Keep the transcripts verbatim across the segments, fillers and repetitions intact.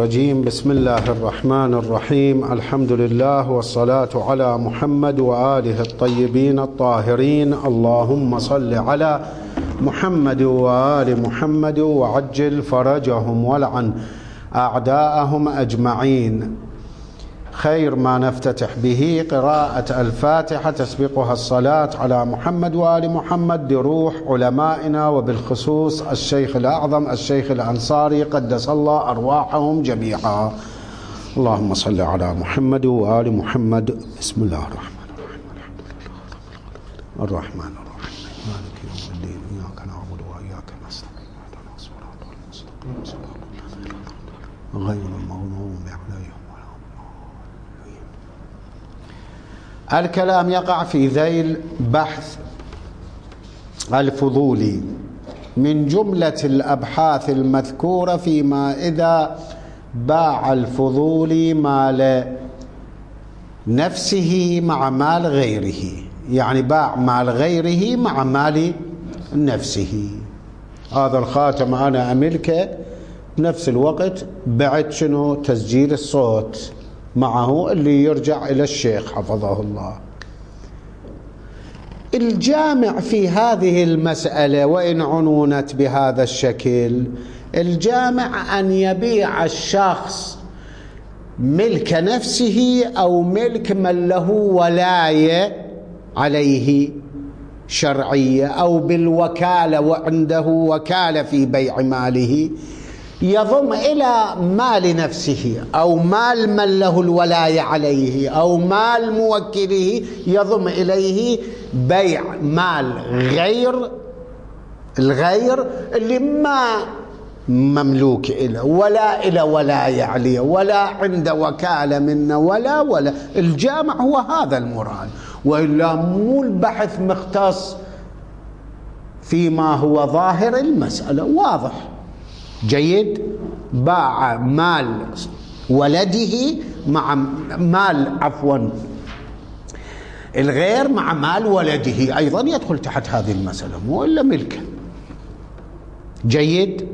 الرجيم. بسم الله الرحمن الرحيم. الحمد لله والصلاة على محمد وآله الطيبين الطاهرين. اللهم صل على محمد وآل محمد وعجل فرجهم ولعن أعداءهم أجمعين. خير ما نفتتح به قراءة الفاتحة تسبقها الصلاة على محمد وآل محمد لروح علمائنا وبالخصوص الشيخ الأعظم الشيخ الأنصاري قدس الله أرواحهم جميعا. اللهم صل على محمد وآل محمد. بسم الله الرحمن الرحيم. الرحمن الرحيم مالك يوم الدين إياك نعبد وإياك نستعين اهدنا الصراط المستقيم صراط الذين أنعمت عليهم غير المغضوب عليهم. الكلام يقع في ذيل بحث الفضولي من جملة الأبحاث المذكورة فيما إذا باع الفضولي مال نفسه مع مال غيره، يعني باع مال غيره مع مال نفسه. هذا الخاتم أنا أملكه، بنفس الوقت بعت شنو تسجيل الصوت معه اللي يرجع إلى الشيخ حفظه الله. الجامع في هذه المسألة وإن عنونت بهذا الشكل، الجامع أن يبيع الشخص ملك نفسه أو ملك من له ولاية عليه شرعية أو بالوكالة وعنده وكالة في بيع ماله، يضم إلى مال نفسه أو مال من له الولاية عليه أو مال موكله، يضم إليه بيع مال غير الغير اللي ما مملوك إله ولا إلى ولاية عليه ولا عنده وكالة منه ولا ولا الجامع هو هذا المراد، وإلا مو البحث مختص فيما هو ظاهر المسألة واضح. جيد. باع مال ولده مع مال عفوا الغير مع مال ولده، أيضا يدخل تحت هذه المسألة مو إلا ملكه. جيد.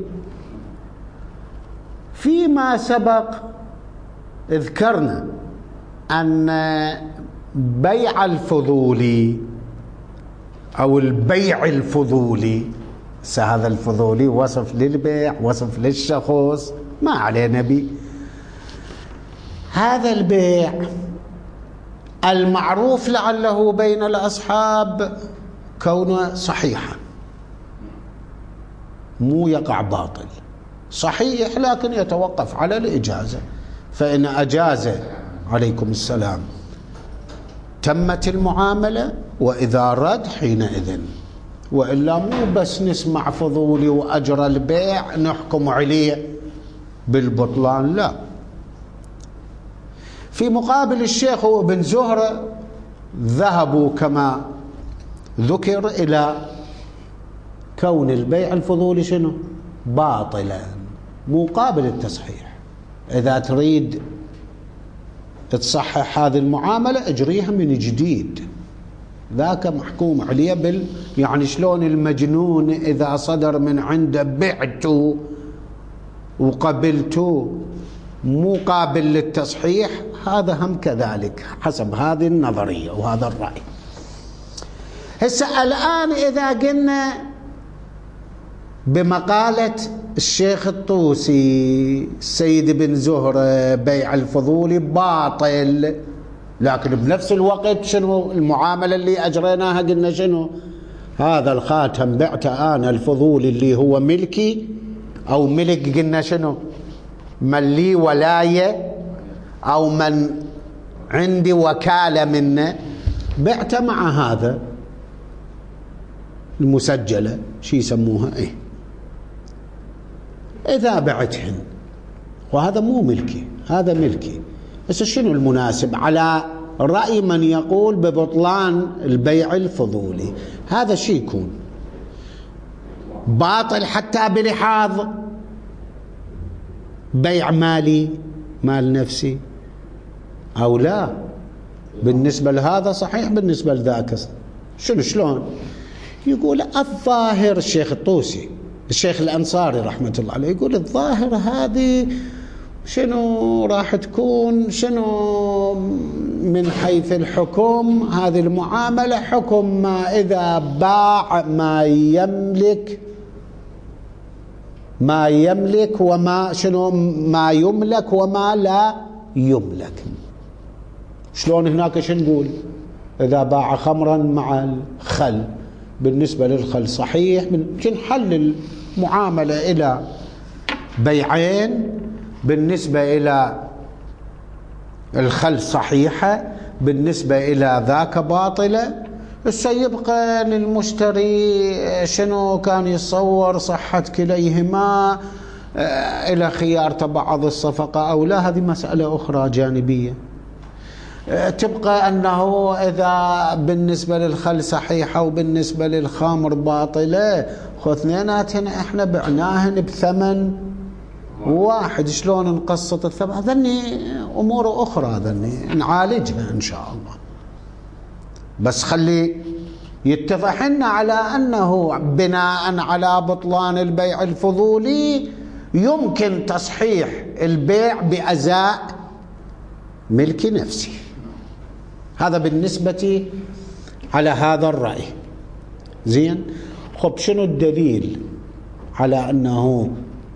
فيما سبق ذكرنا أن بيع الفضولي أو البيع الفضولي، هذا الفضولي وصف للبيع وصف للشخص ما علينا به. هذا البيع المعروف لعله بين الأصحاب كونه صحيحا، مو يقع باطل، صحيح لكن يتوقف على الإجازة. فإن أجاز عليكم السلام تمت المعاملة، وإذا رد حينئذ، وإلا مو بس نسمع فضولي وأجرى البيع نحكم عليه بالبطلان، لا. في مقابل الشيخ وابن زهرة ذهبوا كما ذكر إلى كون البيع الفضولي شنو؟ باطلا مو قابل التصحيح. إذا تريد تصحح هذه المعاملة اجريها من جديد، ذاك محكوم عليه بال يعني شلون المجنون إذا صدر من عنده بعته وقبلته مو قابل للتصحيح، هذا هم كذلك حسب هذه النظرية وهذا الرأي. هسه الآن إذا قلنا بمقالة الشيخ الطوسي السيد بن زهرة بيع الفضولي باطل، لكن بنفس الوقت شنو المعاملة اللي أجريناها؟ قلنا شنو؟ هذا الخاتم بعته أنا الفضولي اللي هو ملكي أو ملك، قلنا شنو؟ من لي ولاية أو من عندي وكالة منه، بعته مع هذا المسجلة شي يسموها إيه، إذا بعتهن وهذا مو ملكي هذا ملكي. بس شنو المناسب على رأي من يقول ببطلان البيع الفضولي؟ هذا شيء يكون باطل حتى بلحاظ بيع مالي مال نفسي أو لا؟ بالنسبة لهذا صحيح، بالنسبة لذاك شنو شلون؟ يقول الظاهر الشيخ الطوسي الشيخ الأنصاري رحمة الله عليه يقول الظاهر هذه شنو راح تكون؟ شنو من حيث الحكم هذه المعاملة؟ حكم ما إذا باع ما يملك ما يملك وما شنو ما يملك وما لا يملك. شلون هناك شو نقول؟ إذا باع خمرا مع الخل، بالنسبة للخل صحيح، نحل المعاملة إلى بيعين، بالنسبة إلى الخل صحيحة، بالنسبة إلى ذاك باطلة. سيبقى للمشتري شنو كان يتصور صحة كليهما إلى خيار تبعض الصفقة أو لا، هذه مسألة أخرى جانبية. تبقى أنه إذا بالنسبة للخل صحيحة وبالنسبة للخمر باطلة، خذ اثنيناتهن احنا بعناهن بثمن واحد، شلون نقسط الثمن؟ هذني أمور أخرى، هذني نعالجها إن شاء الله. بس خلي يتضح لنا على أنه بناء على بطلان البيع الفضولي يمكن تصحيح البيع بأزاء ملك نفسه. هذا بالنسبة على هذا الرأي. زين، خب شنو الدليل على أنه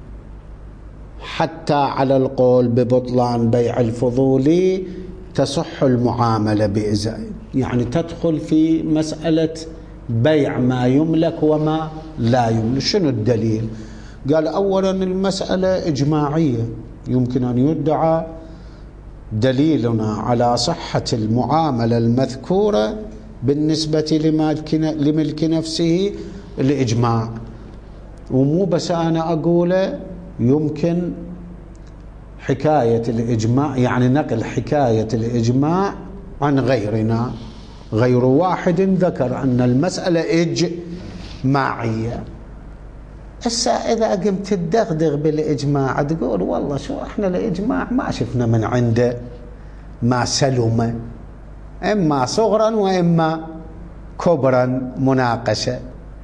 حتى على القول ببطلان بيع الفضولي تصح المعاملة بإزاء؟ يعني تدخل في مسألة بيع ما يملك وما لا يملك. شنو الدليل؟ قال أولا المسألة إجماعية، يمكن أن يدعى دليلنا على صحة المعاملة المذكورة بالنسبة لملك نفسه الإجماع. ومو بس أنا أقوله، يمكن حكاية الإجماع، يعني نقل حكاية الإجماع عن غيرنا، غير واحد ذكر أن المسألة إجماعية. هسه إذا قمت تدغدغ بالإجماع تقول والله شو إحنا الإجماع ما شفنا من عنده ما سلم، إما صغرا وإما كبرا مناقشة.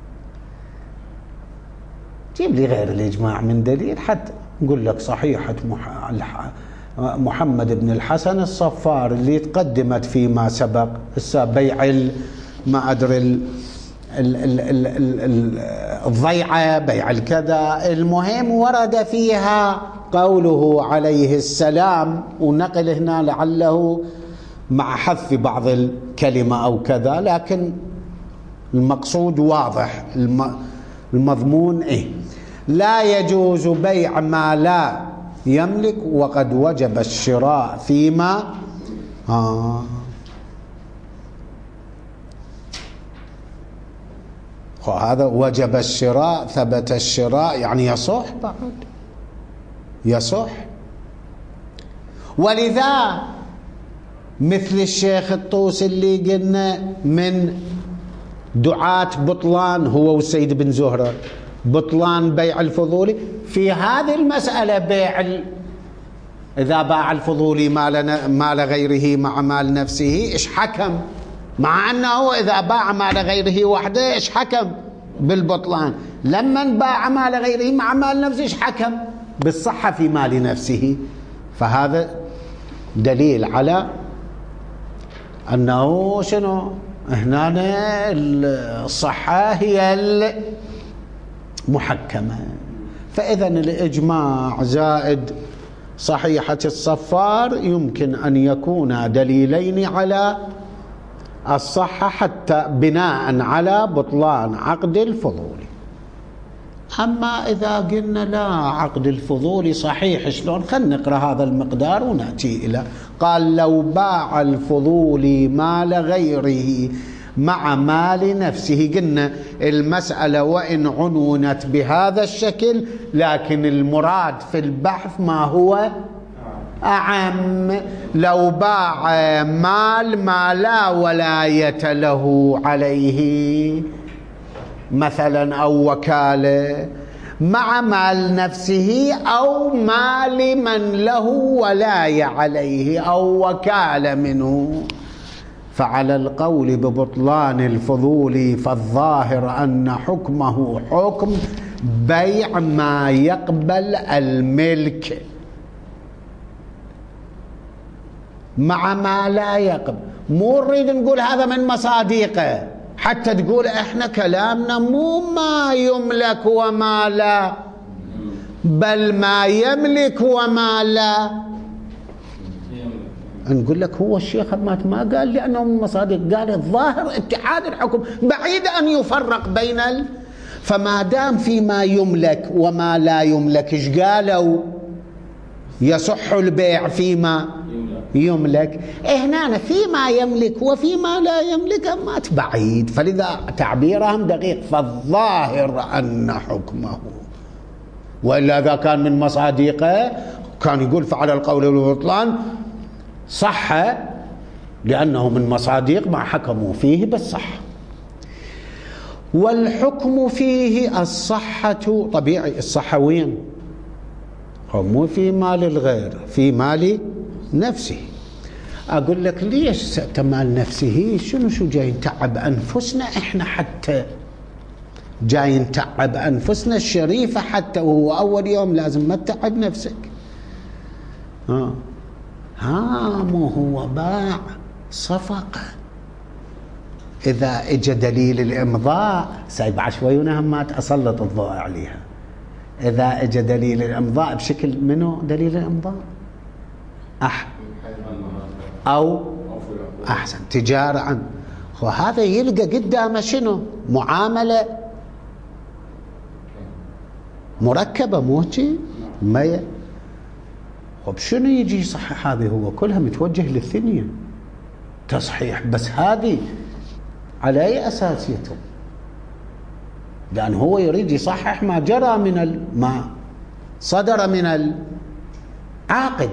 جيب لي غير الإجماع من دليل، حتى نقول لك صحيحة محمد بن الحسن الصفار اللي تقدمت فيما سبق، هسه بيع ما أدري الضيعة، بيع الكذا، المهم ورد فيها قوله عليه السلام، ونقل هنا لعله مع حذف بعض الكلمة أو كذا، لكن المقصود واضح، المضمون إيه؟ لا يجوز بيع ما لا يملك وقد وجب الشراء فيما آه هذا وجب الشراء، ثبت الشراء، يعني يصح بعد، يصح. ولذا مثل الشيخ الطوسي اللي قلنا من دعاة بطلان، هو والسيد بن زهرة، بطلان بيع الفضولي في هذه المسألة، بيع ال... إذا باع الفضولي مال مال غيره مع مال نفسه، إيش حكم؟ مع أنه إذا باع مال غيره وحده إيش حكم؟ بالبطلان. لما باع مال غيره مع مال نفسه إيش حكم؟ بالصحة في مال نفسه. فهذا دليل على أنه شنو؟ هنا الصحة هي المحكمة. فإذا الإجماع زائد صحيحة الصفار يمكن أن يكون دليلين على الصحة، حتى بناء على بطلان عقد الفضولي. أما إذا قلنا لا، عقد الفضولي صحيح، شلون؟ خلينا نقرأ هذا المقدار ونأتي إلى، قال لو باع الفضولي مال غيره مع مال نفسه. قلنا المسألة وإن عنونت بهذا الشكل، لكن المراد في البحث ما هو أعم. لو باع مال ما لا ولاية له عليه مثلا أو وكالة مع مال نفسه أو مال من له ولاية عليه أو وكالة منه، فعلى القول ببطلان الفضول فالظاهر أن حكمه حكم بيع ما يقبل الملك. مع ما لا يقبل. مو نريد نقول هذا من مصادقه حتى تقول احنا كلامنا مو ما يملك وما لا، بل ما يملك وما لا. نقول لك هو الشيخ ما قال لأنه من مصادق، قال الظاهر اتحاد الحكم بعيد أن يفرق بين ال... فما دام فيما يملك وما لا يملك، ايش قالوا؟ يصح البيع فيما يملك. هنا فيما يملك وفيما لا يملك ما تبعيد، فلذا تعبيرهم دقيق. فالظاهر أن حكمه، وإلا إذا كان من مصادقه كان يقول فعلى القول والبطلان صح، لأنه من مصادق ما حكموا فيه بالصح. والحكم فيه الصحة طبيعي. الصحة وين؟ مو في مال الغير، في مال نفسه. أقول لك ليش مال نفسه؟ شنو شو جاي نتعب أنفسنا إحنا، حتى جاي نتعب أنفسنا الشريفة حتى وهو أول يوم لازم ما تتعب نفسك. ها ها مو هو باع صفقة، إذا اجى دليل الإمضاء سايب شوي ونهم ما أسلط الضوء عليها. إذا اجى دليل الإمضاء بشكل منه دليل الإمضاء أح أو أحسن تجارة عن، وهذا يلقى قدامه شنو؟ معاملة مركبة موتي ما. طب شنو يجي يصحح هذه؟ هو كلها متوجه للثانية تصحيح، بس هذه على أي أساس يتم؟ لأن هو يريد يصحح ما جرى من ال... ما صدر من العاقد،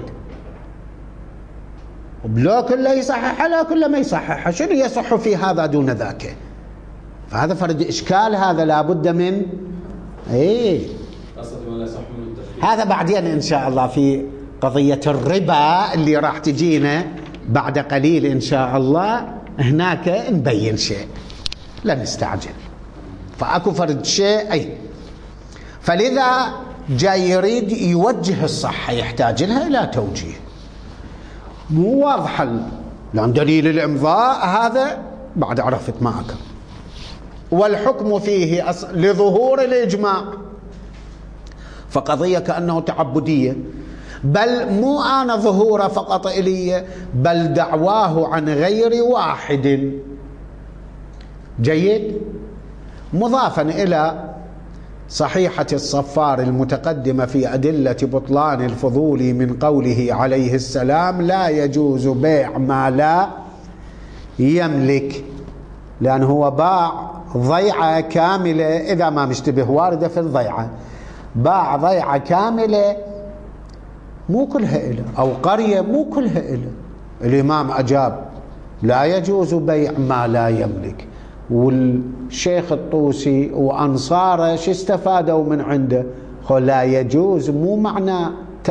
وبلا كله يصحح لا كله ما يصحح. شنو يصح في هذا دون ذاك؟ فهذا فرد إشكال، هذا لابد من إيه هذا بعدين إن شاء الله في قضية الربا اللي راح تجينا بعد قليل إن شاء الله، هناك نبين شيء، لا نستعجل. فأكو فرد شيء أي، فلذا جاي يريد يوجه الصحة، يحتاج لها إلى توجيه. مو واضحة لأن دليل الإمضاء هذا بعد عرفت معك. والحكم فيه أص... لظهور الإجماع، فقضية كأنه تعبدية، بل مو أنا ظهور فقط إلي، بل دعواه عن غير واحد. جيد. مضافا إلى صحيحة الصفار المتقدمة في أدلة بطلان الفضول من قوله عليه السلام لا يجوز بيع ما لا يملك، لأنه هو باع ضيعة كاملة، إذا ما مشتبه واردة في الضيعة، باع ضيعة كاملة مو كلها إله، أو قرية مو كلها إله. الإمام أجاب لا يجوز بيع ما لا يملك، والشيخ الطوسي وأنصاره شو استفادوا من عنده؟ قال لا يجوز مو معنى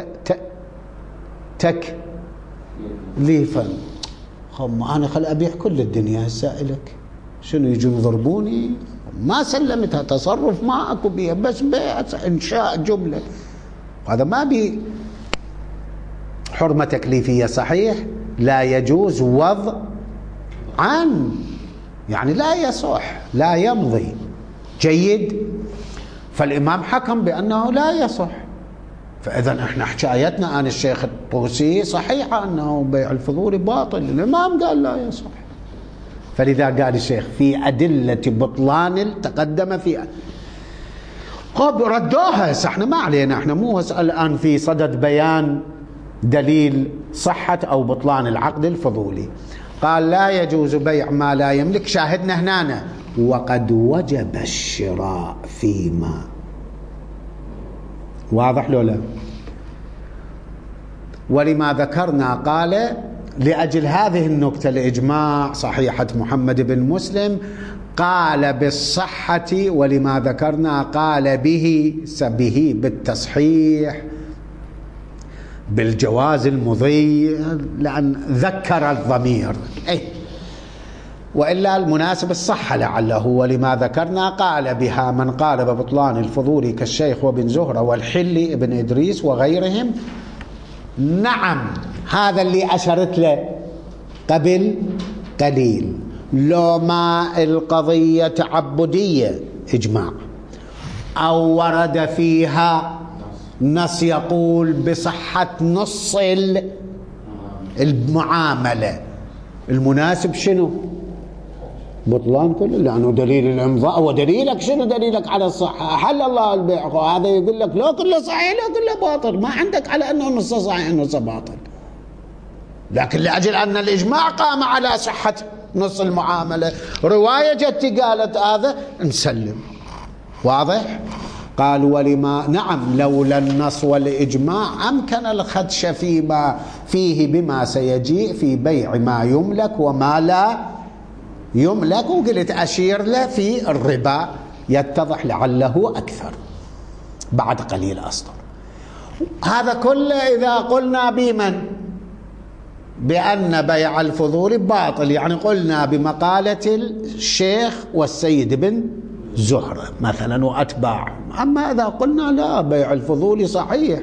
تك ليفا، خم أنا خل أبيع كل الدنيا هسه إلك، شنو يجون يضربوني؟ ما سلمتها، تصرف ما أكو بيها، بس بيع إنشاء جملة، هذا ما بي حرمة تكليفية. صحيح لا يجوز وضع عن، يعني لا يصح لا يمضي. جيد. فالإمام حكم بأنه لا يصح، فإذا احنا حكايتنا عن الشيخ الطوسي صحيحة أنه بيع الفضول باطل، الإمام قال لا يصح. فلذا قال الشيخ في أدلة بطلان تقدم في قب ردوها. احنا ما علينا، احنا مو الآن في صدد بيان دليل صحة أو بطلان العقد الفضولي. قال لا يجوز بيع ما لا يملك، شاهدنا هنا وقد وجب الشراء فيما. واضح لو لا؟ ولما ذكرنا قال لأجل هذه النكتة الإجماع صحيحة محمد بن مسلم قال بالصحة، ولما ذكرنا قال به به بالتصحيح بالجواز المضي، لأن ذكر الضمير أي، وإلا المناسب الصحة لعله. ولما ذكرنا قال بها من قال ببطلان الفضول كالشيخ وابن زهرة والحلي ابن إدريس وغيرهم. نعم هذا اللي أشرت له قبل قليل. لو ما القضية تعبدية إجماع أو ورد فيها نص يقول بصحة نص المعاملة، المناسب شنو؟ بطلان كله، لأنه دليل الإمضاء. ودليلك شنو؟ دليلك على الصحة، حل الله البيع. هذا يقول لك لا كله صحيح لا كله باطل، ما عندك على أنه نصه صحيح نصه باطل. لكن لأجل أن الإجماع قام على صحة نص المعاملة، رواية جت قالت هذا، نسلم. واضح؟ قال ولما نعم لولا النص والإجماع أمكن الخدش فيما فيه بما سيجيء في بيع ما يملك وما لا يملك. وقلت أشير له في الربا يتضح لعله أكثر بعد قليل أسطر. هذا كله إذا قلنا بمن؟ بأن بيع الفضول باطل، يعني قلنا بمقالة الشيخ والسيد بن زهرة مثلا وأتباع. أما إذا قلنا لا بيع الفضول صحيح،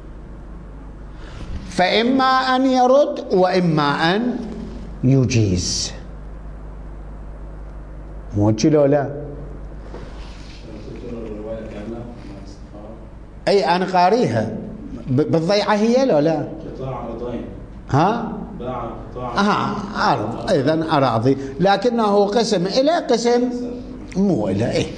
فإما أن يرد وإما أن يجيز. موجه لو لا؟ أي أنا قاريها بالضيعة هي لو لا؟ ها؟ ها أرض، إذن أراضي، لكنه قسم إلى قسم مو إلى إيه.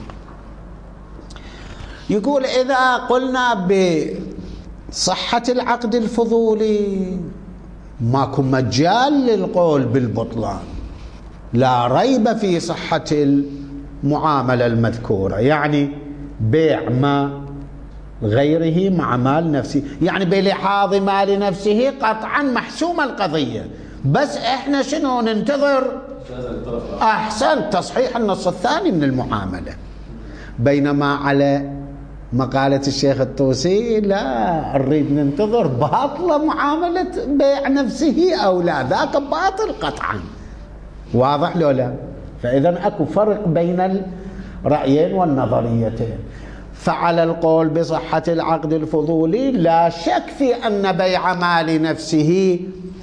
يقول إذا قلنا بصحة العقد الفضولي ماكو مجال للقول بالبطلان، لا ريب في صحة المعاملة المذكورة، يعني بيع ما غيره مع مال نفسه، يعني بلحاظ مال نفسه قطعا محسومة القضية، بس احنا شنو ننتظر؟ احسن تصحيح النص الثاني من المعاملة. بينما على مقالة الشيخ الطوسي لا، نريد ننتظر باطلة معاملة بيع نفسه او لا، ذاك باطل قطعا. واضح لو لا؟ فاذا اكو فرق بين الرأيين والنظريتين. فعلى القول بصحة العقد الفضولي لا شك في أن بيع مال نفسه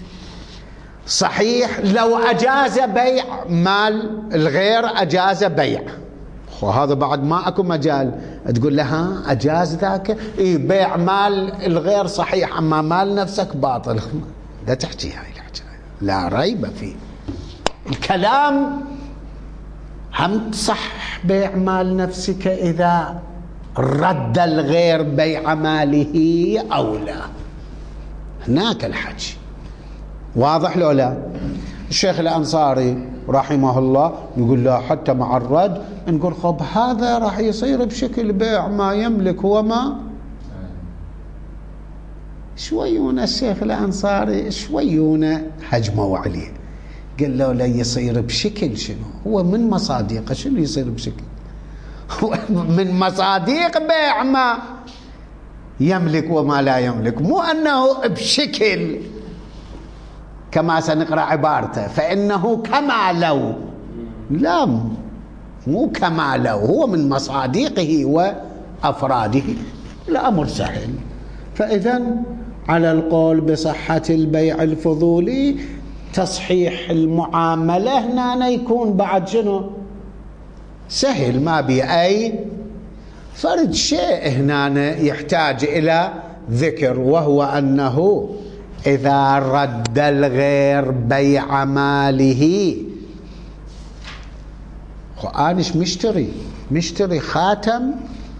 صحيح لو أجاز بيع مال الغير، أجاز بيع، وهذا بعد ما أكو مجال تقول لها أجاز ذاك. إيه بيع مال الغير صحيح أما مال نفسك باطل، لا تحكي هاي الحكاية، لا ريب فيه. الكلام هم صح بيع مال نفسك إذا رد الغير بيع ماله أو لا، هناك الحكي. واضح لو لا؟ الشيخ الأنصاري رحمه الله يقول لا حتى مع الرد نقول خب هذا راح يصير بشكل بيع ما يملك وما شويونا. الشيخ الأنصاري شويونا هجموا عليه، قال له لا يصير بشكل شنو؟ هو من مصادقه شنو يصير بشكل؟ هو من مصادق بيع ما يملك وما لا يملك، مو أنه بشكل كما سنقرأ عبارته فإنه كما لو، لا مو كما لو، هو من مصادقه وأفراده، الأمر سهل. فإذا على القول بصحة البيع الفضولي تصحيح المعاملة هنا يكون بعد شنو؟ سهل، ما بي أي فرد شيء هنا يحتاج إلى ذكر، وهو أنه إذا رد الغير بيع ماله، أناش مشتري مشتري خاتم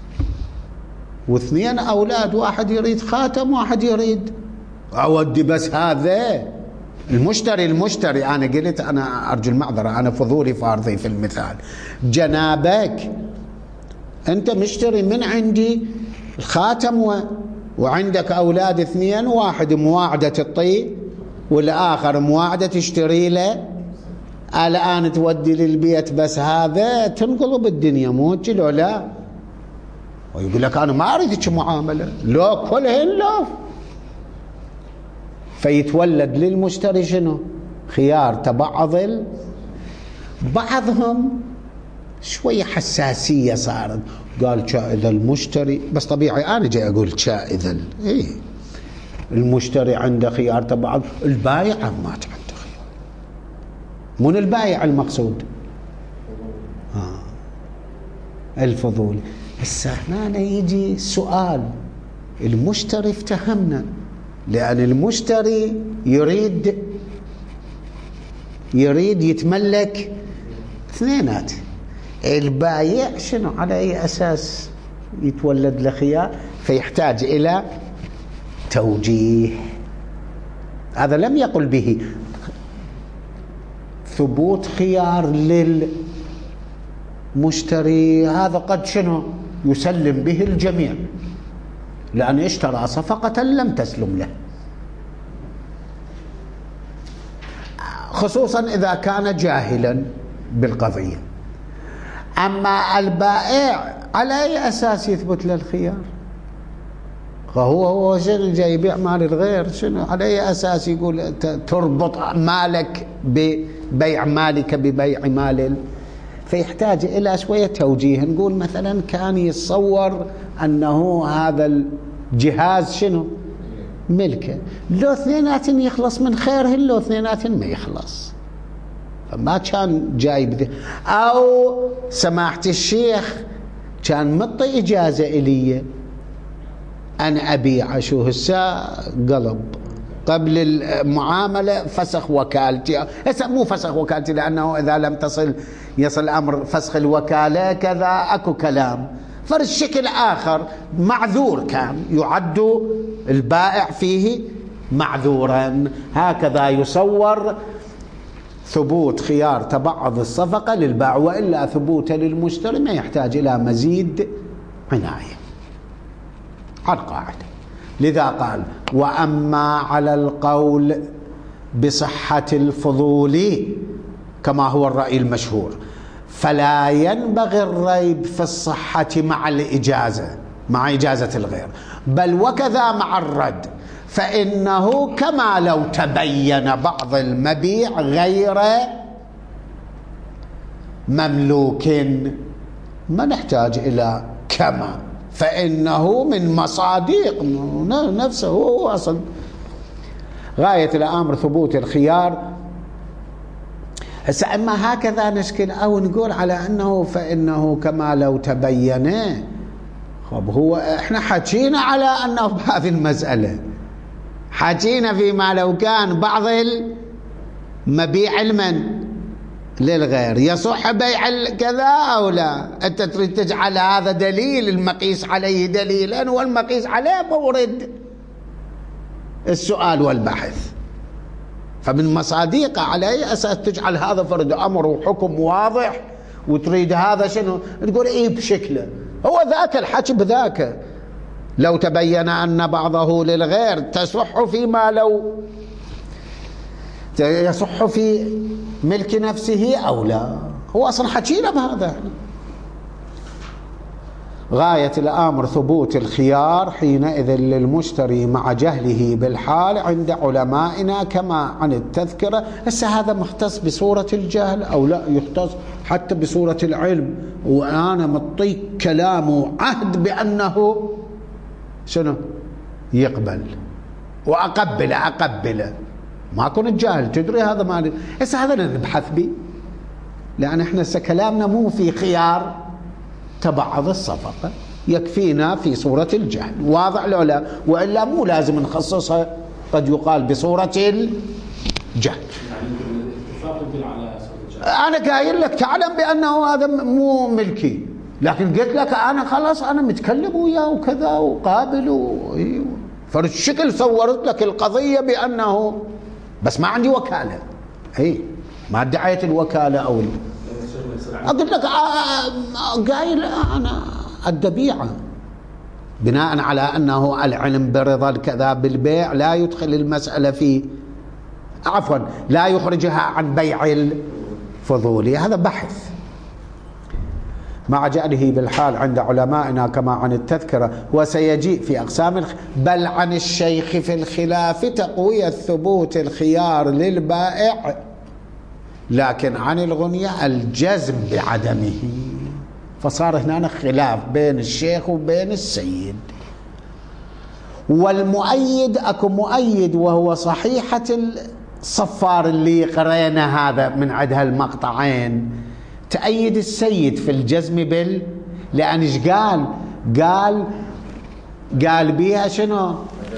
واثنين أولاد، واحد يريد خاتم واحد يريد، أودي بس هذا المشتري المشتري أنا قلت أنا أرجو المعذرة، أنا فضولي فارضي في المثال. جنابك أنت مشتري من عندي الخاتم و... وعندك أولاد اثنين، واحد مواعدة الطي والآخر مواعدة تشتري له، الآن تودي للبيت بس هذا تنقلب الدنيا موجه لو لا؟ ويقول لك أنا ما أريدك معاملة، لو كلهن لو. فيتولد للمشتري شنو؟ خيار تبعض. بعضهم شوية حساسية صارت، قال إذا المشتري، بس طبيعي أنا جاي أقول إذا إيه المشتري عنده خيار تبعض، البايع ما عنده خيار. من البايع المقصود؟ آه. الفضولي. هسه هنا يجي سؤال، المشتري افتهمنا، لأن المشتري يريد يريد يتملك اثنينات. البايع شنو على أي أساس يتولد له خيار؟ فيحتاج إلى توجيه. هذا لم يقل به ثبوت خيار للمشتري، هذا قد شنو يسلم به الجميع، لأن اشترى صفقة لم تسلم له، خصوصا إذا كان جاهلا بالقضية. أما البائع على أي أساس يثبت له الخيار؟ فهو هو شنو جاي يبيع مال الغير؟ شنو على أي أساس يقول تربط مالك ببيع مالك ببيع مال؟ فيحتاج إلى شوية توجيه. نقول مثلا كان يتصور أنه هذا الجهاز شنو ملكه، لو اثنينات يخلص من خيره، لو اثنينات ما يخلص، فما كان جاي بذي. أو سماحة الشيخ كان مطي إجازة إلي أن أبيع، شو هسه قلب قبل المعاملة فسخ وكالتي. هسه مو فسخ وكالتي، لأنه إذا لم تصل يصل أمر فسخ الوكالة كذا أكو كلام، فالشكل آخر معذور، كان يعد البائع فيه معذورا. هكذا يصور ثبوت خيار تبعض الصفقة للبائع، وإلا ثبوته للمشتري ما يحتاج إلى مزيد عناية على القاعدة. لذا قال: وأما على القول بصحة الفضول كما هو الرأي المشهور، فلا ينبغي الريب في الصحة مع الإجازة، مع إجازة الغير، بل وكذا مع الرد، فإنه كما لو تبين بعض المبيع غير مملوك. ما نحتاج إلى كما، فإنه من مصادق نفسه هو أصل. غاية الأمر ثبوت الخيار. هسه أما هكذا نشكل أو نقول على أنه فإنه كما لو تبين. خب هو إحنا حكينا على أنه بهذه المسألة، حكينا فيما لو كان بعض المبيع المن للغير يصح بيع كذا أو لا. أنت تريد تجعل هذا دليل، المقيس عليه دليلا، والمقيس عليه مورد السؤال والبحث. فمن مصادقه على أي أساس تجعل هذا فرد أمر وحكم واضح، وتريد هذا شنو تقول إيه بشكله؟ هو ذاك الحكي بذاك. لو تبين أن بعضه للغير تصح فيما لو يصح في ملك نفسه أو لا. هو أصلا حكينا بهذا. غاية الأمر ثبوت الخيار حينئذ للمشتري مع جهله بالحال عند علمائنا كما عن التذكرة. هسه هذا مختص بصورة الجهل أو لا يختص حتى بصورة العلم، وأنا مطيك كلام وعهد بأنه شنو يقبل وأقبل أقبله، ما كنت جاهل تدري هذا ما. هسه هذا نبحث به، لأن احنا هسه كلامنا مو في خيار تبعض الصفقة، يكفينا في صورة الجهل. واضح لو لا؟ وإلا مو لازم نخصصها، قد يقال بصورة الجهل. أنا قايل لك تعلم بأنه هذا مو ملكي، لكن قلت لك أنا خلاص أنا متكلم وياه وكذا وقابل و... فالشكل صورت لك القضية بأنه بس ما عندي وكالة، هي ما ادعيت الوكالة أو ال... أقول لك قايل أنا الدبيعة بناء على أنه العلم برضا الكذا بالبيع لا يدخل المسألة في عفوا لا يخرجها عن بيع الفضولي. هذا بحث مع جعله بالحال عند علمائنا كما عن التذكرة. وسيجيء في أقسام الخ... بل عن الشيخ في الخلاف تقوية ثبوت الخيار للبائع، لكن عن الغنية الجزم بعدمه. فصار هنا خلاف بين الشيخ وبين السيد. والمؤيد اكو مؤيد وهو صحيحة الصفار اللي قرينا هذا من عندها المقطعين، تأيد السيد في الجزم بال، لأن ايش قال؟ قال قال بيها شنو؟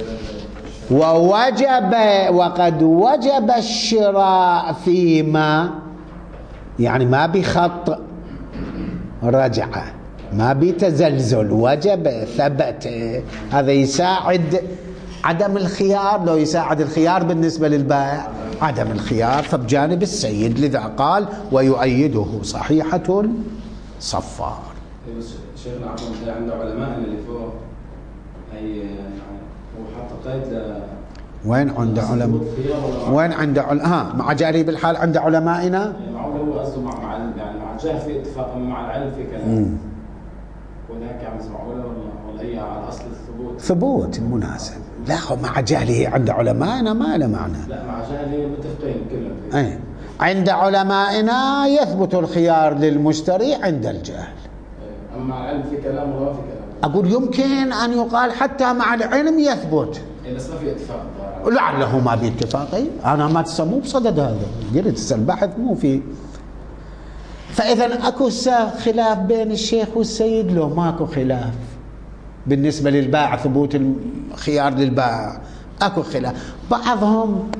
ووجب وقد وجب الشراء فيما، يعني ما بخط رجعه، ما بتزلزل، وجب ثبت. هذا يساعد عدم الخيار. لو يساعد الخيار بالنسبة للبائع عدم الخيار فبجانب السيد، لذا قال ويؤيده صحيحة صفار. شيخنا عفوا عند علماء اللي فوق هي يعني هو حط قيد ل وين عند علماء؟ وين عند علماء؟ ها مع جاري بالحال عند علمائنا؟ معقول هو قصده مع مع يعني مع الجهل في اتفاق، مع العلم في كلام. وهيك يعني معقوله ولا ولا هي على اصل الثبوت؟ ثبوت مناسب. لا مع جهله عند علمائنا ما له معنى. لا مع جهله متفقين كلهم. اي عند علمائنا يثبت الخيار للمشتري عند الجهل. اما مع العلم في كلام ولا في كلام؟ اقول يمكن ان يقال حتى مع العلم يثبت. اي بس ما في اتفاق. لعله ما باتفاقي، انا ما تسموه بصدد هذا، قلت البحث مو في. فاذا اكو خلاف بين الشيخ والسيد، لو ماكو خلاف بالنسبه للبائع ثبوت الخيار للبائع، اكو خلاف. بعضهم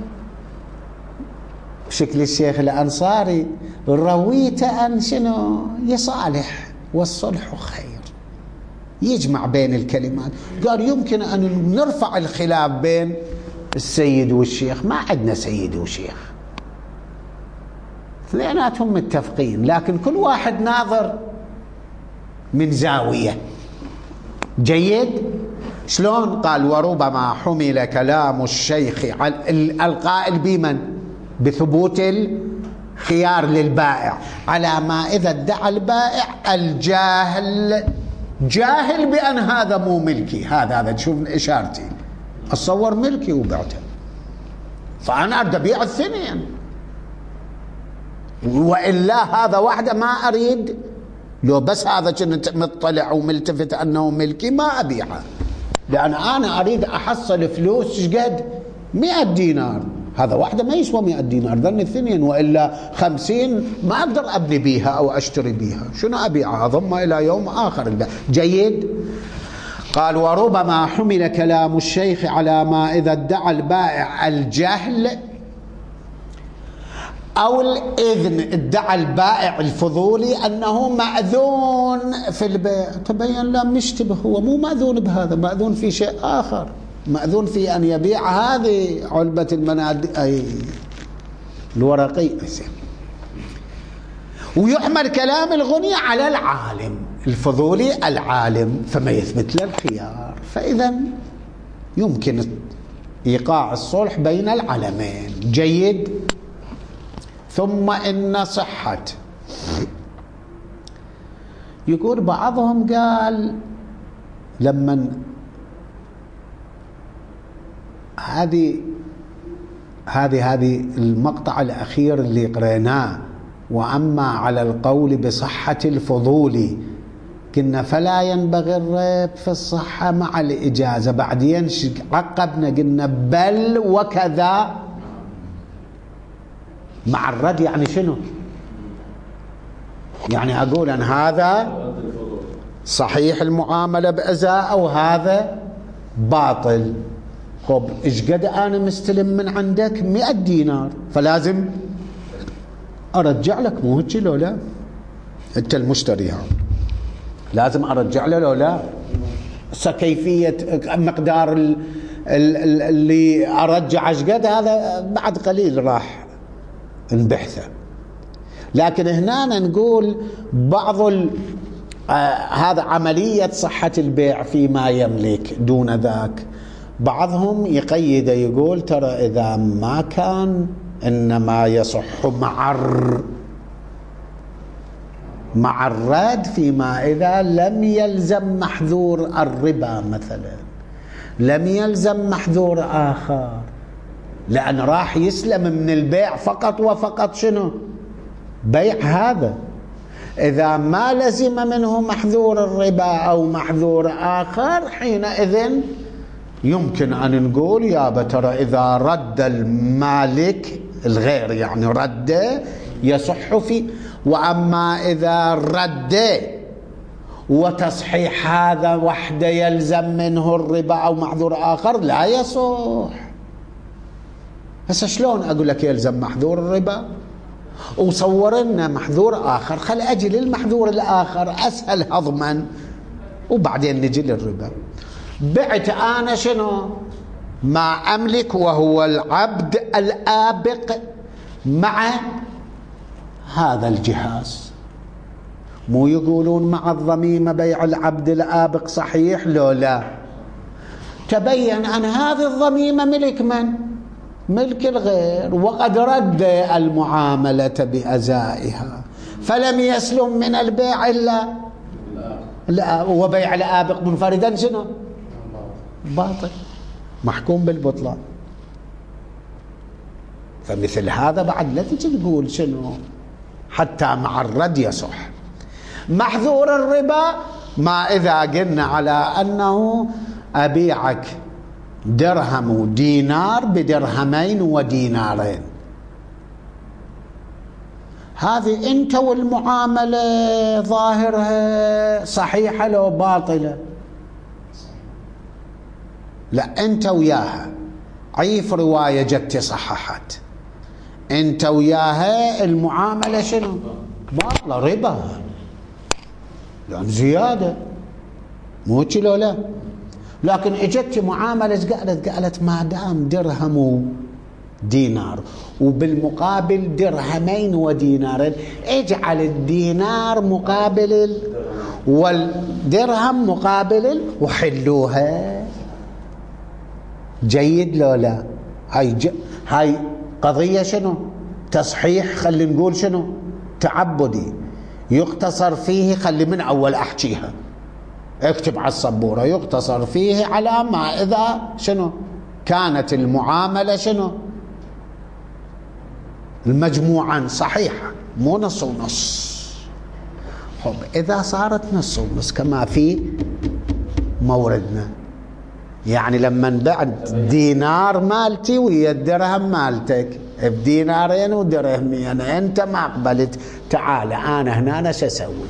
بشكل الشيخ الانصاري رويت ان شنو يصالح والصلح خير، يجمع بين الكلمات. قال يمكن ان نرفع الخلاف بين السيد والشيخ، ما عندنا سيد وشيخ، اثنيناتهم متفقين، لكن كل واحد ناظر من زاوية. جيد؟ شلون؟ قال وربما حمل كلام الشيخ القائل بمن؟ بثبوت الخيار للبائع، على ما إذا ادعى البائع الجاهل جاهل بأن هذا مو ملكي، هذا هذا تشوف إشارتي، أتصور ملكي وبعته، فأنا أريد أبيع الثنين، وإلا هذا واحدة ما أريد، لو بس هذا كنت مطلع وملتفت أنه ملكي ما أبيعه، لأن أنا أريد أحصل فلوس شقد مئة دينار، هذا واحدة ما يسوى مئة دينار، ذن الثنين، وإلا خمسين ما أقدر أبني بيها أو أشتري بيها، شنو أبيعها ضم إلى يوم آخر البيع. جيد؟ قال وربما حمل كلام الشيخ على ما إذا ادعى البائع الجهل أو الإذن، ادعى البائع الفضولي أنه مأذون في البيع، تبين لا مشتبه، هو مو مأذون بهذا، مأذون في شيء آخر، مأذون في أن يبيع هذه علبة المناد أي الورقي. ويحمل كلام الغني على العالم الفضولي العالم، فما يثبت له الخيار، فإذا يمكن إيقاع الصلح بين العلمين. جيد؟ ثم إن صحة، يقول بعضهم قال لما هذه هذه هذه المقطع الأخير اللي قريناه، وأما على القول بصحة الفضول قلنا فلا ينبغي الريب في الصحة مع الإجازة، بعدين عقبنا قلنا بل وكذا مع الرد. يعني شنو؟ يعني أقول أن هذا صحيح المعاملة بأزاء أو هذا باطل. خب إيش قد أنا مستلم من عندك مئة دينار، فلازم أرجع لك، مو هيك لو لا؟ أنت المشتري ها لازم أرجع له لو لا؟ كيفية مقدار ال ال اللي أرجع إيش قد هذا بعد قليل راح نبحثه. لكن هنا نقول بعض ال آه هذا عملية صحة البيع فيما يملك، دون ذاك بعضهم يقيد يقول ترى إذا ما كان إنما يصح مع مع الرد فيما إذا لم يلزم محذور الربا مثلا، لم يلزم محذور آخر، لأن راح يسلم من البيع فقط وفقط شنو؟ بيع هذا. إذا ما لزم منه محذور الربا أو محذور آخر حينئذ يمكن أن نقول يا ترى إذا رد المالك الغير يعني رد يصح فيه، وأما إذا رد وتصحيح هذا وحده يلزم منه الربا أو محذور آخر لا يصح. هسه شلون أقول لك يلزم محذور الربا وصور لنا محذور آخر؟ خل أجي للمحذور الآخر أسهل هضما وبعدين نجي للربا. بعت أنا شنو؟ ما أملك وهو العبد الآبق مع هذا الجهاز. مو يقولون مع الضميمة بيع العبد الآبق صحيح لو لا؟ تبين أن هذه الضميمة ملك من؟ ملك الغير، وقد رد المعاملة بأزائها فلم يسلم من البيع إلا لا، وبيع الآبق منفردا شنو؟ باطل، محكوم بالبطلان. فمثل هذا بعد لا تجي تقول شنو حتى مع الرد يصح. محذور الربا ما إذا قلنا على أنه أبيعك درهم ودينار بدرهمين ودينارين، هذه أنت والمعاملة ظاهرها صحيحة لو باطلة؟ لا، أنت وياها عيف رواية جت صححت، أنت وياها المعاملة شنو؟ باطلة، ربا، يعني زيادة، مو كيلو لا. لكن اجت معاملة قالت قالت ما دام درهم ودينار وبالمقابل درهمين ودينارين، اجعل الدينار مقابل ال... والدرهم مقابل ال... وحلوها. جيد لو لا؟ هاي ج... هاي قضية شنو؟ تصحيح، خلي نقول شنو؟ تعبدي يقتصر فيه. خلي من أول أحكيها، اكتب على السبورة يقتصر فيه على ما إذا شنو كانت المعاملة شنو المجموعا صحيحة، مو نص ونص. حب إذا صارت نص ونص كما في موردنا، يعني لما بعد دينار مالتي ويا الدرهم مالتك بدينارين ودرهمين، أنت ما قبلت، تعال أنا هنا أنا سأسوي.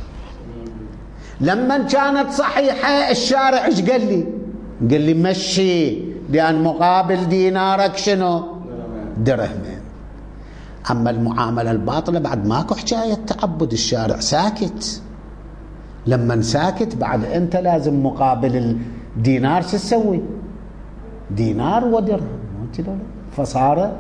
لما كانت صحيحة الشارع ايش قال لي؟ قال لي مشي، لأن مقابل دينارك شنو؟ درهمين. أما المعاملة الباطلة بعد ماكو حكاية تعبد، الشارع ساكت. لما ساكت بعد أنت لازم مقابل الدينار شو تسوي؟ دينار ودرهم، فصار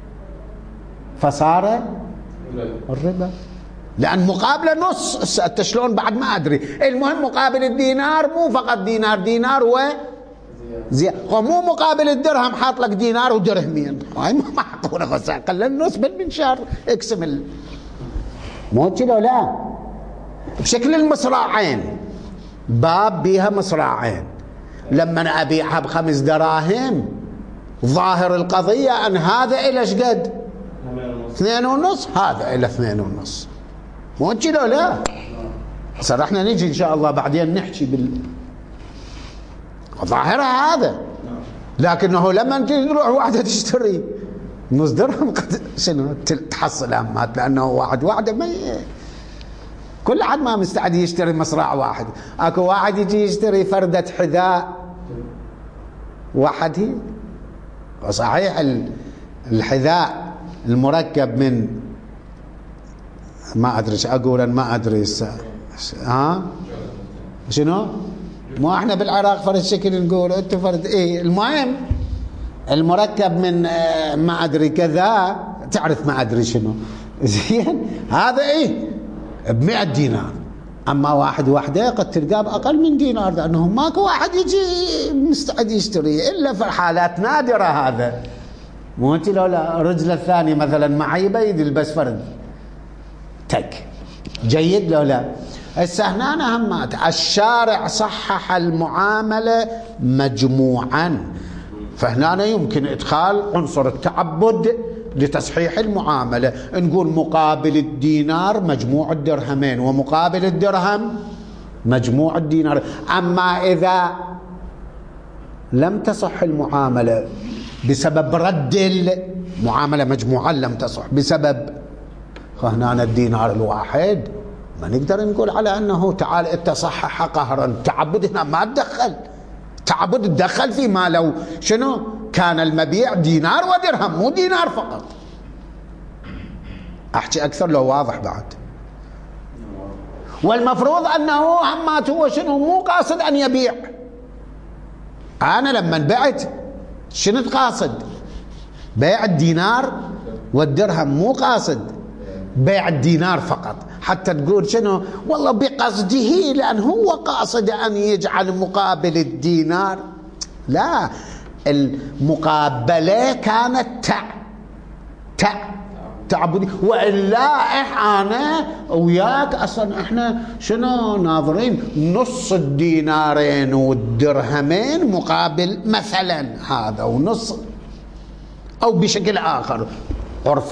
فصار الربا، لأن مقابله نص. أنت شلون بعد ما أدري. المهم مقابل الدينار مو فقط دينار، دينار و زيادة، ومو مقابل الدرهم حاط لك دينار ودرهمين، هاي ما معقولة. خلاص قل النص بالمنشار اقسم ال... مو كذا لا، بشكل المصراعين، باب بيها مصراعين. لما أنا أبيعها بخمس دراهم ظاهر القضية أن هذا إلى ايش قد؟ اثنين ونص، هذا إلى اثنين ونص، مو كذا لا. صار احنا نجي ان شاء الله بعدين نحكي بال ظاهرها هذا. لكنه لما تروح واحده تشتري نص درهم قد شنو تحصل امات، لانه واحد واحده ما ي... كل حد ما مستعد يشتري مصراع واحد. اكو واحد يجي يشتري فرده حذاء واحد. هي صحيح الحذاء المركب من ما ادري ايش اقول، ما ادري ها شنو، مو احنا بالعراق فرد شكل نقول انت فرد ايه. المهم المركب من ما ادري كذا، تعرف ما ادري شنو، زين هذا ايه ب مئة دينار. اما واحد وحده قد تلقاه باقل من دينار، لانه ماكو واحد يجي مستعد يشتري الا في حالات نادره. هذا مو انت لو لا رجله الثاني مثلا معيبه يلبس فرد تك. جيد لو لا؟ هسه هنا أنا همات الشارع صحح المعاملة مجموعا، فهنا يمكن إدخال عنصر التعبد لتصحيح المعاملة. نقول مقابل الدينار مجموع الدرهمين، ومقابل الدرهم مجموع الدينار. أما إذا لم تصح المعاملة بسبب رد المعاملة مجموعة، لم تصح بسبب هنا الدينار الواحد، ما نقدر نقول على أنه تعال اتصحح قهرا. تعبد هنا ما تدخل، تعبد تدخل فيما لو شنو كان المبيع دينار ودرهم مو دينار فقط. أحكي أكثر لو واضح بعد. والمفروض أنه همات هو شنو مو قاصد أن يبيع. أنا لما بعت شنو قاصد؟ بيع الدينار والدرهم، مو قاصد بيع الدينار فقط حتى تقول شنو والله بقصده لأن هو قاصد أن يجعل مقابل الدينار. لا، المقابلة كانت تع تع تعبدي، وإلا انا وياك اصلا احنا شنو ناظرين نص الدينارين والدرهمين مقابل مثلا هذا ونص، او بشكل اخر عرف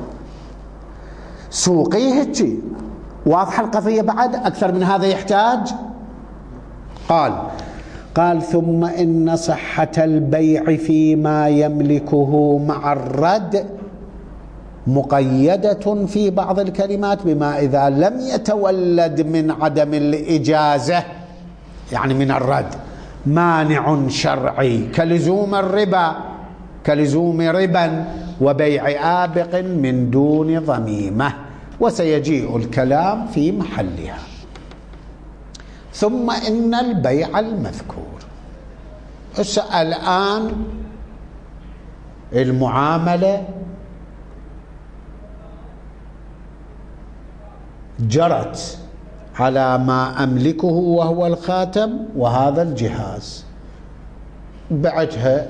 السوقي هيك. واضحه القضيه بعد اكثر من هذا يحتاج؟ قال قال ثم ان صحة البيع فيما يملكه مع الرد مقيدة في بعض الكلمات بما إذا لم يتولد من عدم الإجازة، يعني من الرد، مانع شرعي كلزوم الربا، كلزوم ربا وبيع آبق من دون ضميمة، وسيجيء الكلام في محلها. ثم إن البيع المذكور، الآن المعاملة جرت على ما أملكه وهو الخاتم وهذا الجهاز، بعتها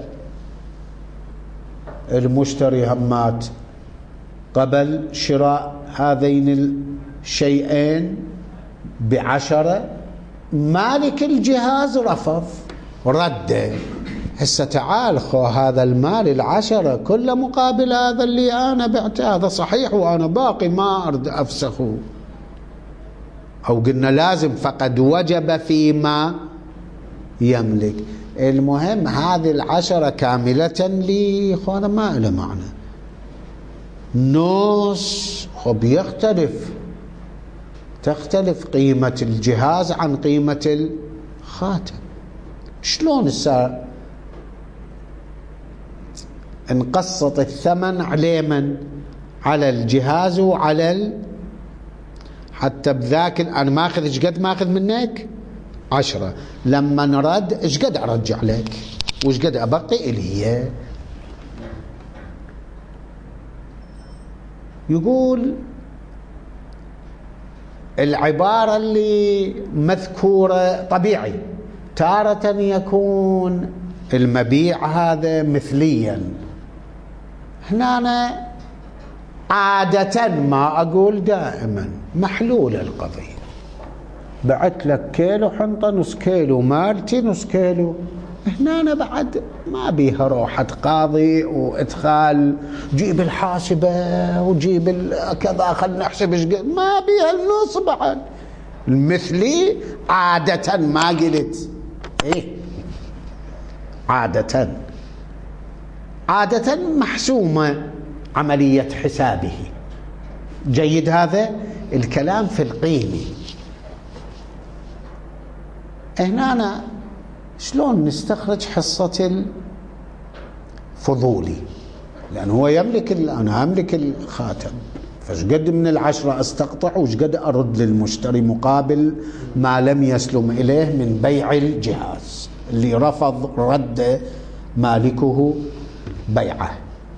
المشتري همات قبل شراء هذين الشيئين بعشرة، مالك الجهاز رفض رده. هسه تعال خو هذا المال العشرة كله مقابل هذا اللي أنا بعته، هذا صحيح وأنا باقي ما أرد أفسخه، أو قلنا لازم فقد وجب فيما يملك. المهم هذه العشرة كاملة لي هذا ما له معنى. نص خب يختلف، تختلف قيمة الجهاز عن قيمة الخاتم. شلون الساعة انقصت الثمن على من؟ على الجهاز وعلى ال... حتى بذاك أنا ماخذ إيش قد ماخذ منك؟ عشرة، لما نرد إيش قد أرجع لك وإيش قد أبقي إلي. يقول العبارة اللي مذكورة طبيعي، تارة يكون المبيع هذا مثليا. هنا أنا عادة ما أقول دائما محلول القضية، بعت لك كيلو حنطة نص كيلو مالتي نص كيلو، هنا أنا بعد ما بيها روحة قاضي وإدخال جيب الحاسبة وجيب كذا خلنا نحسب إيش قد، ما بيها النص بعد. المثلي عادة ما قلت إيه، عادة عادة محسومة عملية حسابه. جيد هذا الكلام في القيمة. هنا أنا شلون نستخرج حصة الفضولي؟ لأنه هو يملك، أنا أملك الخاتم، فايش قد من العشرة استقطع وش قد أرد للمشتري مقابل ما لم يسلم إليه من بيع الجهاز اللي رفض رد مالكه بيعه.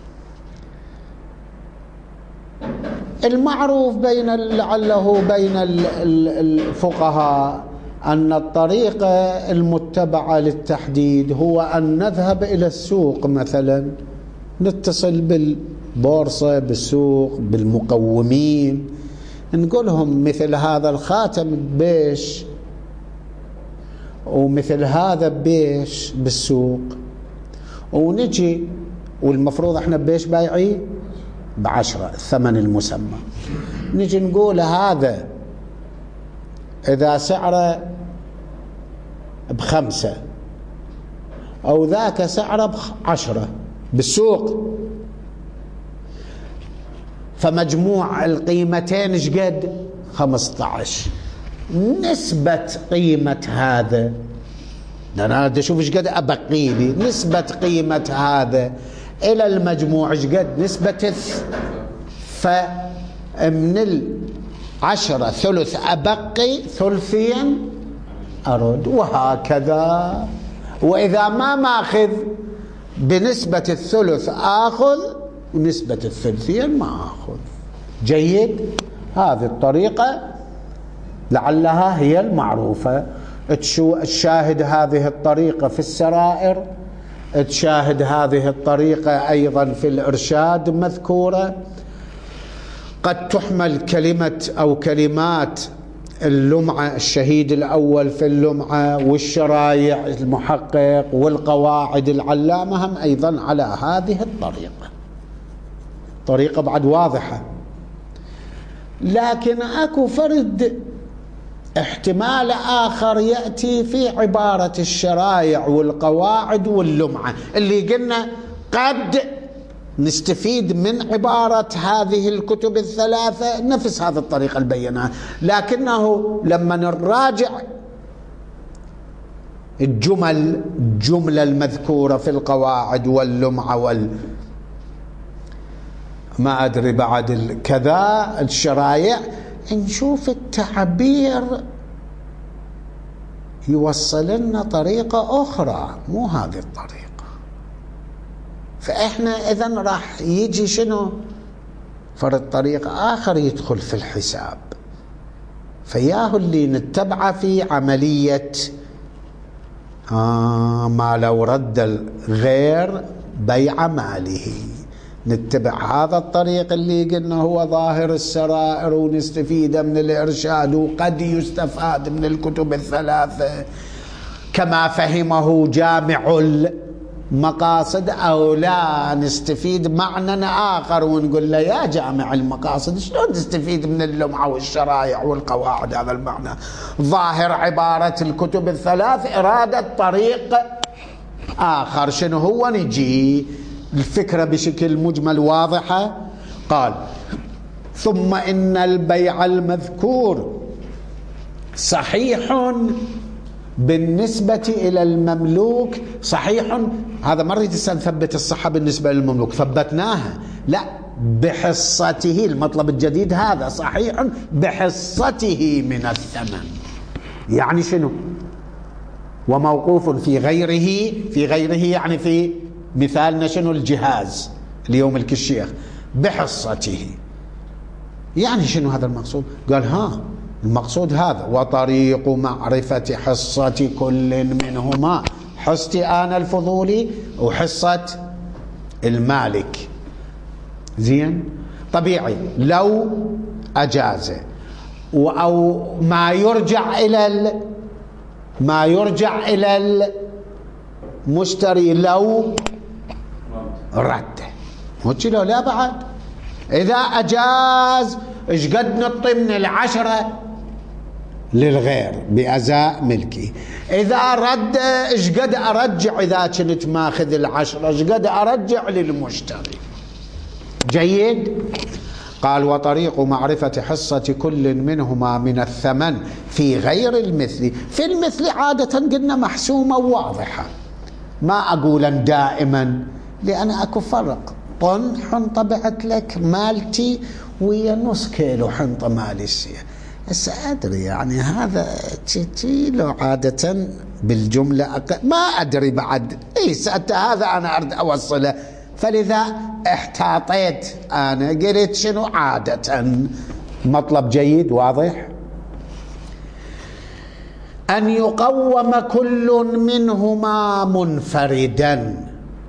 المعروف بين لعله بين الفقهاء أن الطريقة المتبعة للتحديد هو أن نذهب إلى السوق مثلا، نتصل بالبورصة بالسوق بالمقومين، نقولهم مثل هذا الخاتم بيش ومثل هذا بيش بالسوق، ونجي والمفروض احنا بيش بايعين بعشرة الثمن المسمى، نجي نقول هذا إذا سعره بخمسة أو ذاك سعره بعشرة بالسوق، فمجموع القيمتين ايش قد؟ خمسة عشر. نسبة قيمة هذا، أنا بدي أشوف ايش قد أبقي لي، نسبة قيمة هذا إلى المجموع ايش قد؟ نسبة الث... فمن العشرة ثلث أبقي، ثلثين أرد، وهكذا. وإذا ما ماخذ بنسبة الثلث آخذ، ونسبة الثلثين ما آخذ. جيد؟ هذه الطريقة لعلها هي المعروفة. تشاهد هذه الطريقة في السرائر، تشاهد هذه الطريقة أيضا في الإرشاد مذكورة. قد تحمل كلمة أو كلمات اللمعة، الشهيد الأول في اللمعة، والشرايع المحقق، والقواعد العلامة، هم أيضا على هذه الطريقة. طريقة بعد واضحة. لكن أكو فرد احتمال آخر يأتي في عبارة الشرايع والقواعد واللمعة، اللي قلنا قد نستفيد من عبارة هذه الكتب الثلاثة نفس هذه الطريقة البينة، لكنه لما نراجع الجمل الجملة المذكورة في القواعد واللمعة وال ما أدري بعد كذا الشرايع، نشوف التعبير يوصل لنا طريقة أخرى مو هذه الطريقة. فإحنا إذن راح يجي شنو؟ فرد طريقة آخر يدخل في الحساب، فياه اللي نتبعه في عملية آه ما لو رد الغير بيع ماله. نتبع هذا الطريق اللي قلنا هو ظاهر السرائر، ونستفيد من الإرشاد، وقد يستفاد من الكتب الثلاثة كما فهمه جامع المقاصد، أو لا نستفيد معنى آخر ونقول له يا جامع المقاصد شلون نستفيد من اللمعة والشرايع والقواعد هذا المعنى؟ ظاهر عبارة الكتب الثلاث إرادة طريق آخر. شنو هو؟ نجي الفكرة بشكل مجمل واضحة. قال ثم إن البيع المذكور صحيح بالنسبة إلى المملوك. صحيح هذا مرة نثبت الصحة بالنسبة للمملوك، ثبتناها، لا بحصته. المطلب الجديد هذا صحيح بحصته من الثمن. يعني شنو؟ وموقوف في غيره، في غيره يعني في مثالنا شنو؟ الجهاز اليوم الكشيخ بحصته. يعني شنو هذا المقصود؟ قال ها المقصود هذا، وطريق معرفة حصة كل منهما، حصتي أنا الفضولي وحصة المالك. زين؟ طبيعي لو أجاز أو ما يرجع إلى ما يرجع إلى المشتري لو رده، مو لو لا بعد. إذا أجاز إيش قد نعطي من العشرة للغير بأزاء ملكي، إذا رد إيش قد أرجع، إذا كنت ماخذ العشرة إيش قد أرجع للمشتري. جيد؟ قال وطريق معرفة حصة كل منهما من الثمن في غير المثل. في المثل عادة قلنا محسومة وواضحة، ما أقولا دائما، لأن أكو فرق. طن حنطة بعت لك مالتي ويا نص كيلو حنطة مالي السيا، هسه أدري يعني هذا كيلو عادة بالجملة أقل. ما أدري بعد إيه سألت هذا أنا أريد أوصله، فلذا احتاطيت أنا قلت شنو عادة. مطلب جيد واضح. أن يقوم كل منهما منفردا،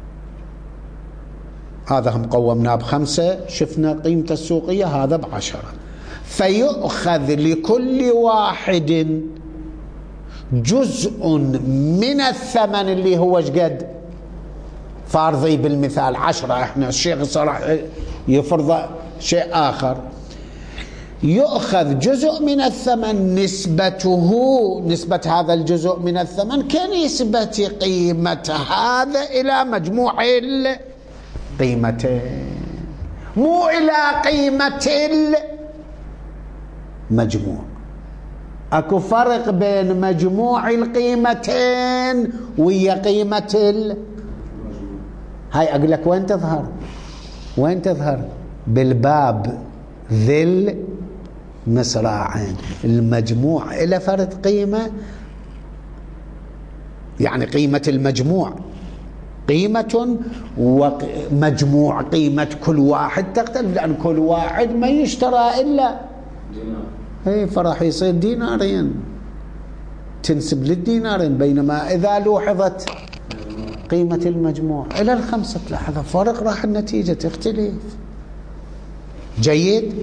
هذا هم قومناه بخمسة، شفنا قيمة السوقية هذا بعشرة، فيؤخذ لكل واحد جزء من الثمن اللي هو قد فارضي بالمثال عشرة، احنا الشيخ صراحة يفرض شيء آخر، يؤخذ جزء من الثمن نسبته، نسبة هذا الجزء من الثمن كنسبة قيمة هذا إلى مجموع القيمتين، مو إلى قيمة المجموع. أكو فرق بين مجموع القيمتين ويا قيمة ال هاي أقول لك وين تظهر؟ وين تظهر؟ بالباب ذي المصراعين. المجموع إلى فرد قيمة، يعني قيمة المجموع قيمة ومجموع قيمة كل واحد تختلف، لأن كل واحد ما يشترى إلا دينار، اي فراح يصير دينارين، تنسب للدينارين. بينما إذا لوحظت قيمة المجموع إلى الخمسة لحظة فرق، راح النتيجة تختلف. جيد.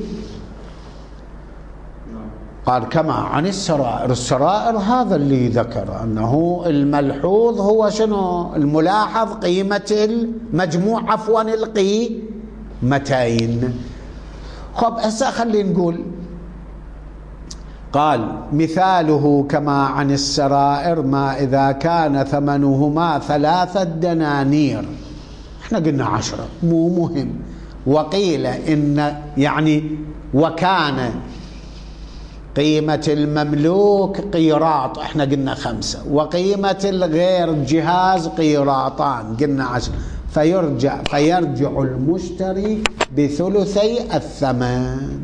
قال كما عن السرائر. السرائر هذا اللي ذكر أنه الملحوظ هو شنو؟ الملاحظ قيمة المجموع، عفوا القيمتين. خب هسه خلينا نقول، قال مثاله كما عن السرائر ما إذا كان ثمنهما ثلاثة دنانير، احنا قلنا عشرة مو مهم، وقيل إن يعني وكان قيمة المملوك قيراط، احنا قلنا خمسة، وقيمة الغير جهاز قيراطان قلنا عشر، فيرجع فيرجع المشتري بثلثي الثمن.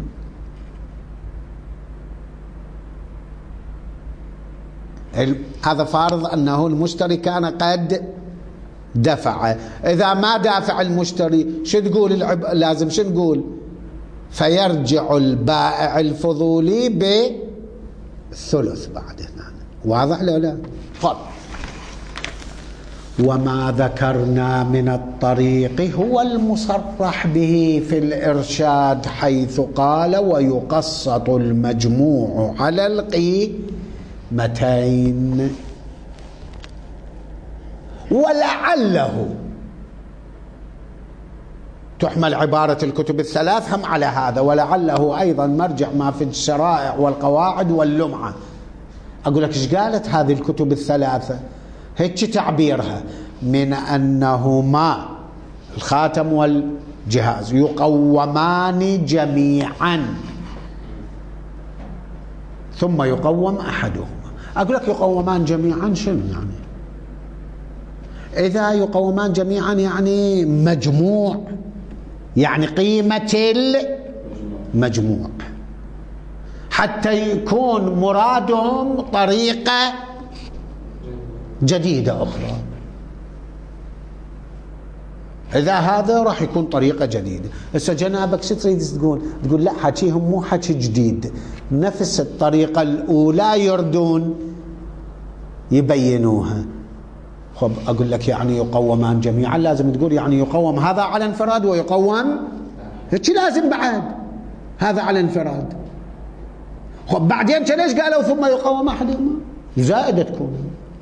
هذا فارض أنه المشتري كان قد دفع. إذا ما دافع المشتري شو تقول العب... لازم شو نقول؟ فيرجع البائع الفضولي بثلث بعد هنا. واضح لو لا؟ طب وما ذكرنا من الطريق هو المصرح به في الإرشاد، حيث قال ويقسط المجموع على القيمتين. ولعله تحمل عبارة الكتب الثلاث هم على هذا، ولعله أيضا مرجع ما في الشرائع والقواعد واللمعة. أقول لك إيش قالت هذه الكتب الثلاثة؟ هيك تعبيرها، من أنهما الخاتم والجهاز يقومان جميعا ثم يقوم أحدهما. أقول لك يقومان جميعا شنو يعني؟ إذا يقومان جميعا يعني مجموع، يعني قيمة المجموع، حتى يكون مرادهم طريقة جديدة أخرى. إذا هذا راح يكون طريقة جديدة. هسه جنابك شو تريد تقول؟ تقول لا حكيهم مو حكي جديد، نفس الطريقة الأولى يردون يبينوها. خب أقول لك يعني يقومان جميعا، لازم تقول يعني يقوم هذا على انفراد ويقوم هيك، لازم بعد هذا على انفراد. خب بعدين ليش قالوا ثم يقوم أحدهما؟ زائدة تكون،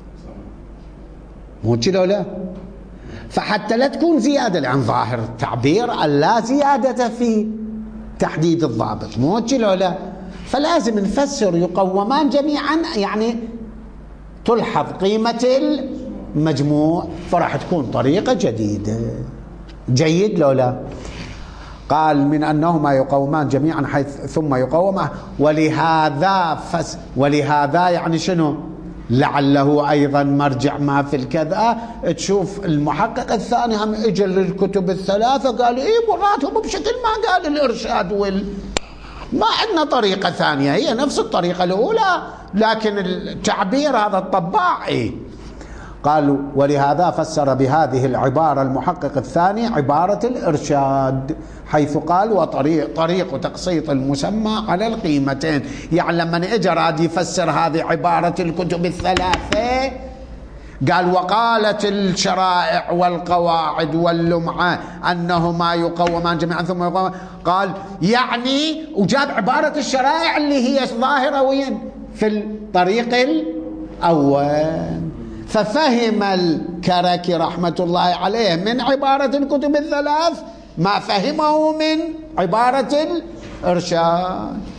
مو كذا ولا؟ فحتى لا تكون زيادة، لأن ظاهر التعبير لا زيادة في تحديد الضابط، مو كذا ولا؟ فلازم نفسر يقومان جميعا يعني تلحظ قيمة المجموع، فراح تكون طريقة جديدة. جيد لو لا؟ قال من أنهما يقومان جميعا حيث ثم يقوم، ولهذا فس ولهذا يعني شنو؟ لعله أيضا مرجع ما في الكذا. تشوف المحقق الثاني هم اجى للكتب الثلاثة قال إيه مراتهم بشكل ما قال الإرشاد وال ما عندنا طريقة ثانية، هي نفس الطريقة الأولى لكن التعبير هذا الطباع. إيه؟ قالوا ولهذا فسر بهذه العبارة المحقق الثاني عبارة الإرشاد، حيث قال وطريق طريق تقسيط المسمى على القيمتين. يعني لما اجى راد يفسر هذه عبارة الكتب الثلاثة قال وقالت الشرائع والقواعد واللمعة أنهما يقومان جميعا ثم يقومان، قال يعني وجاب عبارة الشرائع اللي هي ظاهرة وين؟ في الطريق الأول. ففهم الكركي رحمة الله عليه من عبارة الكتب الثلاث ما فهمه من عبارة الإرشاد.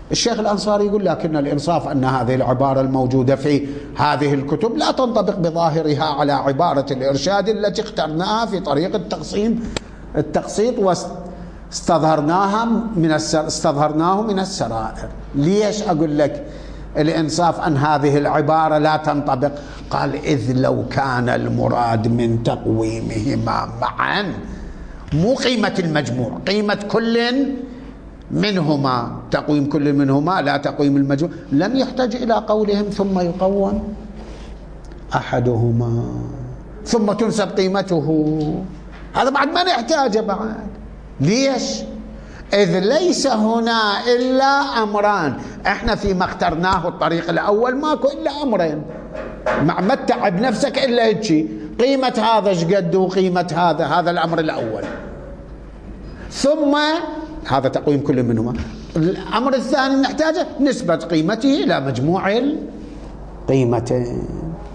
الشيخ الأنصاري يقول لكن الإنصاف أن هذه العبارة الموجودة في هذه الكتب لا تنطبق بظاهرها على عبارة الإرشاد التي اخترناها في طريق التقسيم التقسيط واستظهرناها من استظهرناه من السرائر. ليش أقول لك الإنصاف أن هذه العبارة لا تنطبق؟ قال إذ لو كان المراد من تقويمهما معا مو قيمة المجموع، قيمة كل منهما، تقويم كل منهما لا تقويم المجموع، لم يحتاج إلى قولهم ثم يقوم أحدهما ثم تنسب قيمته. هذا بعد ما نحتاجه بعد. ليش؟ إذ ليس هنا إلا أمران، إحنا فيما اخترناه الطريق الأول ماكو إلا أمرين، مع ما تتعب نفسك إلا هيك قيمة هذا شقد وقيمة هذا، هذا الأمر الأول، ثم هذا تقويم كل منهما. الأمر الثاني نحتاجه نسبة قيمته إلى مجموع القيمتين.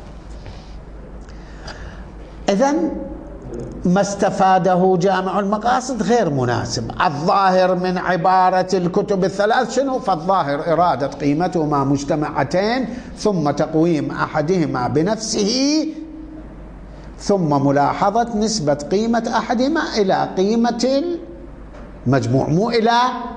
إذن ما استفاده جامع المقاصد غير مناسب. الظاهر من عبارة الكتب الثلاث شنو؟ فالظاهر إرادة قيمتهما مجتمعتين ثم تقويم أحدهما بنفسه ثم ملاحظة نسبة قيمة أحدهما إلى قيمة المجموع، مو إلى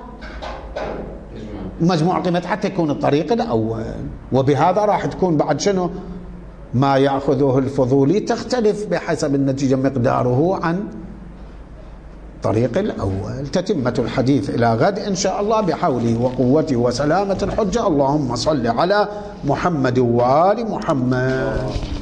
مجموع القيمة، حتى يكون الطريق الأول. وبهذا راح تكون بعد شنو ما يأخذه الفضولي تختلف بحسب النتيجة مقداره عن طريق الأول. تتمة الحديث إلى غد إن شاء الله بحوله وقوته وسلامة الحجة. اللهم صل على محمد وآل محمد.